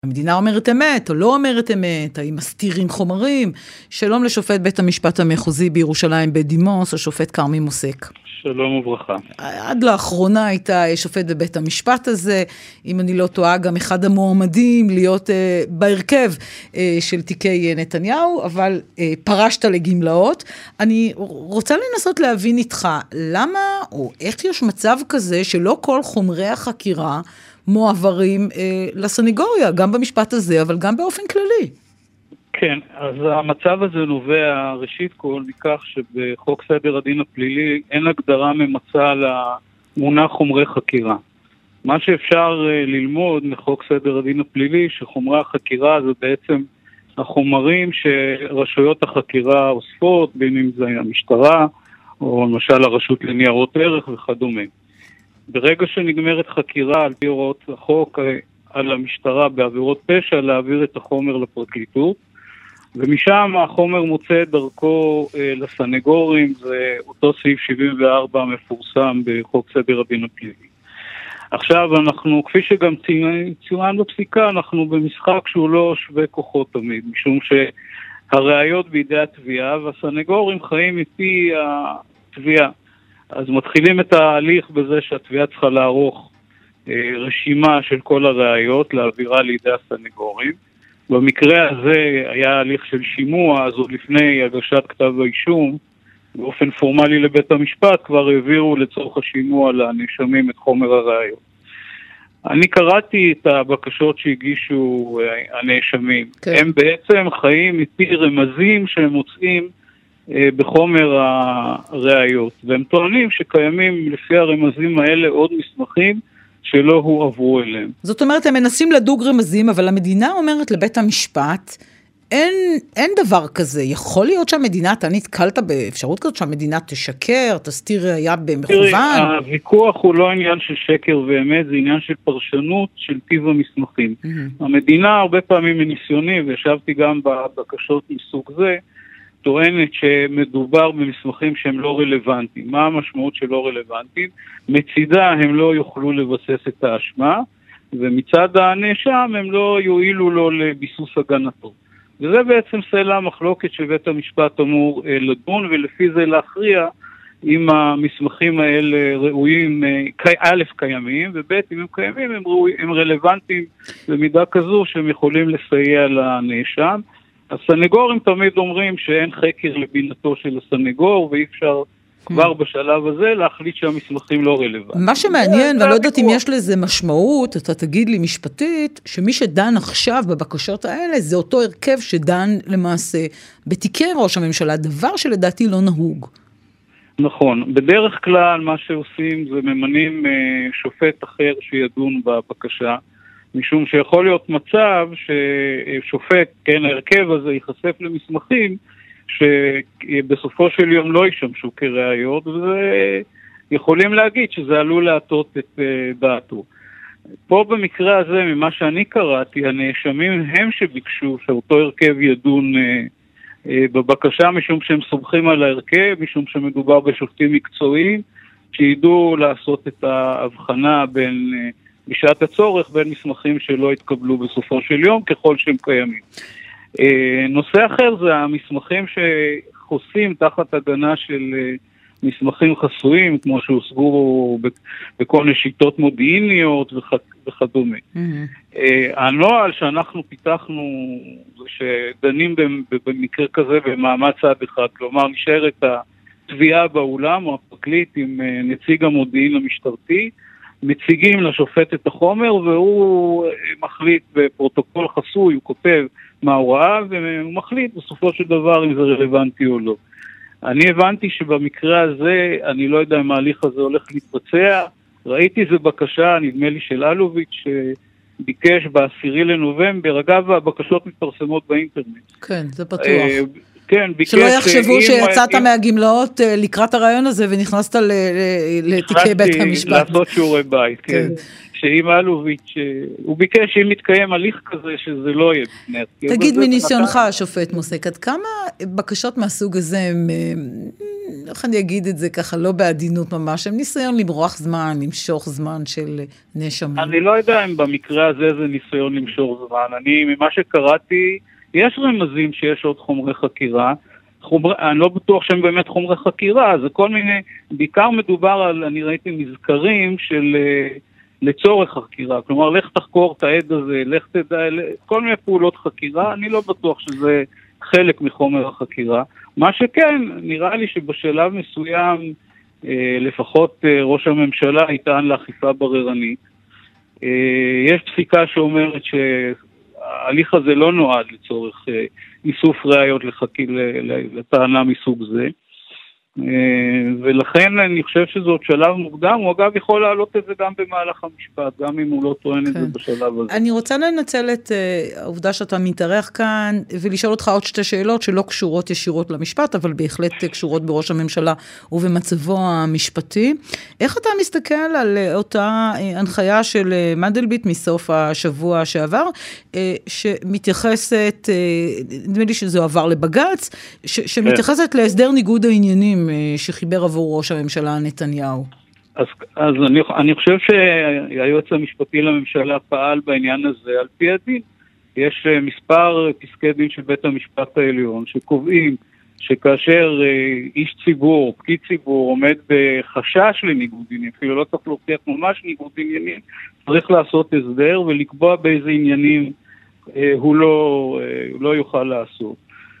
המדינה אומרת אמת או לא אומרת אמת, האם מסתירים חומרים. שלום לשופט בית המשפט המחוזי בירושלים בדימוס, השופט כרמי מוסק. שלום וברכה. עד לאחרונה הייתה שופט בבית המשפט הזה, אם אני לא טועה, גם אחד המועמדים להיות בהרכב של תיקי נתניהו, אבל פרשת לגמלאות. אני רוצה לנסות להבין איתך, למה או איך יש מצב כזה שלא כל חומרי החקירה מועברים לסניגוריה, גם במשפט הזה, אבל גם באופן כללי? כן, אז המצב הזה נובע ראשית כל מכך שבחוק סדר הדין הפלילי אין הגדרה ממצה למונח חומרי חקירה. מה שאפשר ללמוד מחוק סדר הדין הפלילי, שחומרי החקירה זה בעצם החומרים שרשויות החקירה אוספות, בין אם זה המשטרה או למשל הרשות לניירות ערך וכדומה. ברגע שנגמרת חקירה על פי הוראות החוק על המשטרה בעבירות פשע, להעביר את החומר לפרקליטות, ומשם החומר מוצא את דרכו לסנגורים, זה אותו סעיף 74 המפורסם בחוק סדר הדין הפלילי. עכשיו אנחנו, כפי שגם צוין בפסיקה, אנחנו במשחק שהוא לא שווה כוחות תמיד, משום שהראיות בידי התביעה והסנגורים חיים מפי התביעה. אז מתחילים את ההליך בזה שהתביעה צריכה לערוך רשימה של כל הראיות, להעבירה לידי הסנגורים. במקרה הזה היה הליך של שימוע, אז עוד לפני הגשת כתב האישום, באופן פורמלי לבית המשפט, כבר העבירו לצורך השימוע לנאשמים את חומר הראיות. אני קראתי את הבקשות שהגישו הנאשמים. כן. הם בעצם חיים מפי רמזים שהם מוצאים בחומר הראיות, והם טוענים שקיימים לפי הרמזים האלה עוד מסמכים שלא הועברו אליהם. זאת אומרת, הם מנסים לדוג רמזים, אבל המדינה אומרת לבית המשפט, אין דבר כזה. יכול להיות שהמדינה, אתה נתקלת באפשרות כזאת שהמדינה תשקר, תסתיר ראייה במכוון? הוויכוח הוא לא עניין של שקר ואמת, זה עניין של פרשנות של טיב המסמכים. המדינה הרבה פעמים מניסיוני, וישבתי גם בבקשות מסוג זה, טוענת שמדובר במסמכים שהם לא רלוונטיים. מה המשמעות שלא רלוונטיים? מצידה הם לא יוכלו לבסס את האשמה, ומצד הנאשם הם לא יועילו לו לביסוס הגנתו. וזה בעצם סלע המחלוקת שבית המשפט אמור לדון, ולפי זה להכריע אם המסמכים האלה ראויים, א' קיימים, וב' אם הם קיימים הם רלוונטיים במידה כזו שהם יכולים לסייע לנאשם. הסנגורים תמיד אומרים שאין חקר לבינתו של הסנגור, ואי אפשר כבר בשלב הזה להחליט שהמסמכים לא רלוונטיים. מה שמעניין, ואני לא יודעת אם יש לזה משמעות, אתה תגיד לי משפטית, שמי שדן עכשיו בבקשות האלה, זה אותו הרכב שדן למעשה בתיקי ראש הממשלה, דבר שלדעתי לא נהוג. נכון, בדרך כלל מה שעושים זה ממנים שופט אחר שידון בבקשה, משום שיכול להיות מצב ששופט, כן, ההרכב הזה ייחשף למסמכים שבסופו של יום לא ישמשו כראיות, ויכולים להגיד שזה עלול להטות את דעתו. פה במקרה הזה, ממה שאני קראתי, הנאשמים הם שביקשו שאותו הרכב ידון בבקשה, משום שהם סומכים על ההרכב, משום שמדובר בשופטים מקצועיים, שידעו לעשות את ההבחנה בין בשעת הצורך בין מסמכים שלא התקבלו בסופו של יום, ככל שהם קיימים. נושא אחר זה המסמכים שחוסים תחת הגנה של מסמכים חסויים, כמו שהושגו בכל מיני שיטות מודיעיניות וכדומה. הנוהל שאנחנו פיתחנו, זה שדנים במקרה כזה במעמד צד אחד, כלומר נשארת התביעה באולם או הפרקליט עם נציג המודיעין המשטרתי, מציגים לשופט את החומר, והוא מחליט בפרוטוקול חסוי, הוא כותב מה הוא ראה, והוא מחליט בסופו של דבר אם זה רלוונטי או לא. אני הבנתי שבמקרה הזה, אני לא יודע אם ההליך הזה הולך להתבצע, ראיתי איזו בקשה, נדמה לי של אלוביץ', שביקש ב10 לנובמבר, אגב, הבקשות מתפרסמות באינטרנט. כן, זה פתוח. כן, שלא יחשבו שיצאת מהגמלאות לקראת הרעיון הזה ונכנסת לתיקי בית המשפט. לעשות שיעורי בית, כן. שאם אלוביץ', הוא ביקש שאם מתקיים הליך כזה שזה לא יהיה בפני. תגיד מניסיונך, השופט מוסק, עד כמה בקשות מהסוג הזה איך אני אגיד את זה ככה, לא בעדינות ממש, הם ניסיון למרוח זמן, למשוך זמן של נאשמים. אני לא יודע אם במקרה הזה זה ניסיון למשוך זמן. ממה שקראתי, יש רמזים שיש עוד חומרי חקירה, אני לא בטוח שהם באמת חומרי חקירה, זה כל מיני, בעיקר מדובר על, אני ראיתי מזכרים של לצורך חקירה, כלומר לך תחקור את העד הזה, לך תדע, כל מיני פעולות חקירה, אני לא בטוח שזה חלק מחומר החקירה. מה שכן, נראה לי שבשלב מסוים, לפחות ראש הממשלה יטען לאכיפה בררנית. יש פסיקה שאומרת שההליך הזה לא נועד לצורך איסוף ראיות לטענה מסוג זה. ולכן אני חושב שזה עוד שלב מוקדם, הוא אגב יכול להעלות את זה גם במהלך המשפט, גם אם הוא לא טוען את זה בשלב הזה. אני רוצה לנצל את העובדה שאתה מתארח כאן, ולשאול אותך עוד שתי שאלות שלא קשורות ישירות למשפט, אבל בהחלט קשורות בראש הממשלה ובמצבו המשפטי. איך אתה מסתכל על אותה הנחיה של מנדלבליט מסוף השבוע שעבר, שמתייחסת, נדמה לי שזה עבר לבג"ץ, שמתייחסת להסדר ניגוד העניינים שחיבר עבור ראש הממשלה נתניהו? אז אני חושב שהיועץ המשפטי לממשלה פעל בעניין הזה על פי הדין. יש מספר פסקי דין של בית המשפט העליון שקובעים שכאשר איש ציבור, פקיד ציבור, עומד בחשש לניגוד עניינים, אפילו לא צריך להוכיח ממש ניגוד עניינים, צריך לעשות הסדר ולקבוע באיזה עניינים הוא לא יוכל לעשות.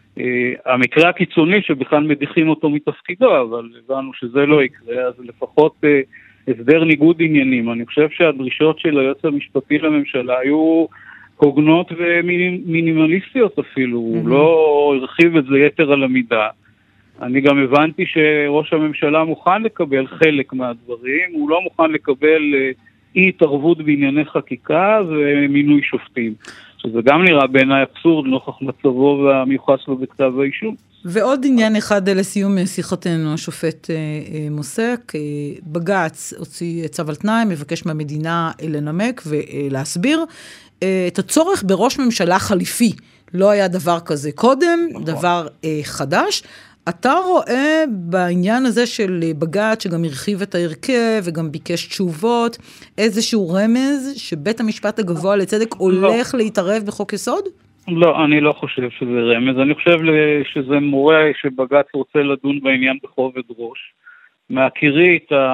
המקרה הקיצוני שבכלל מדיחים אותו מתפקידו, אבל הבנו שזה לא יקרה, אז לפחות הסדר ניגוד עניינים. אני חושב שהדרישות של היועץ המשפטי לממשלה היו הוגנות ומינימליסטיות אפילו, הוא לא הרחיב את זה יתר על המידה. אני גם הבנתי שראש הממשלה מוכן לקבל חלק מהדברים, הוא לא מוכן לקבל אי התערבות בענייני חקיקה ומינוי שופטים. שזה גם נראה בעיניי אבסורד נוכח מצבו והמיוחס לו בכתב האישום. ועוד עניין אחד לסיום שיחתנו, השופט מוסק, בג"ץ הוציא צו על תנאי, מבקש מהמדינה לנמק ולהסביר את הצורך בראש ממשלה חליפי. לא היה דבר כזה קודם, דבר חדש. אתה רואה בעניין הזה של בג"ץ, שגם הרחיב את ההרכב וגם ביקש תשובות, איזשהו רמז שבית המשפט הגבוה לצדק הולך להתערב בחוק יסוד? לא, אני לא חושב שזה רמז. אני חושב שזה מורה שבג"ץ רוצה לדון בעניין בכובד ראש. מהכירי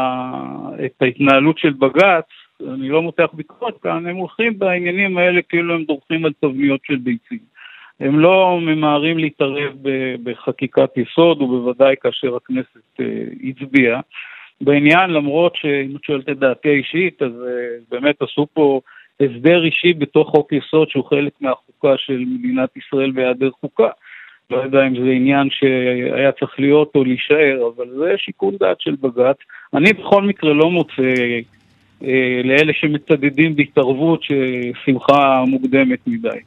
את ההתנהלות של בג"ץ, אני לא מותח ביקורת כאן, הם הולכים בעניינים האלה כאילו הם דורכים על תבניות של ביצים. הם לא ממהרים להתערב בחקיקת יסוד, ובוודאי כאשר הכנסת הצביעה. בעניין, למרות שאם את שואלת את דעתי האישית, אז באמת עשו פה הסדר אישי בתוך חוק יסוד, שהוא חלק מהחוקה של מדינת ישראל בהיעדר חוקה. לא יודע אם זה עניין שהיה צריך להיות או להישאר, אבל זה שיקול דעת של בג"ץ. אני בכל מקרה לא מוצא לאלה שמצדדים בהתערבות ששמחה מוקדמת מדי.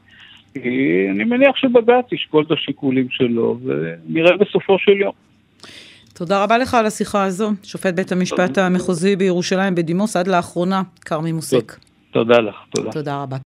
אני מניח שבג"ץ ישקול את השיקולים שלו, ונראה בסופו של יום. תודה רבה לך על השיחה הזו, שופט בית המשפט המחוזי בירושלים בדימוס, עד לאחרונה, כרמי מוסק. תודה לך, תודה. תודה רבה.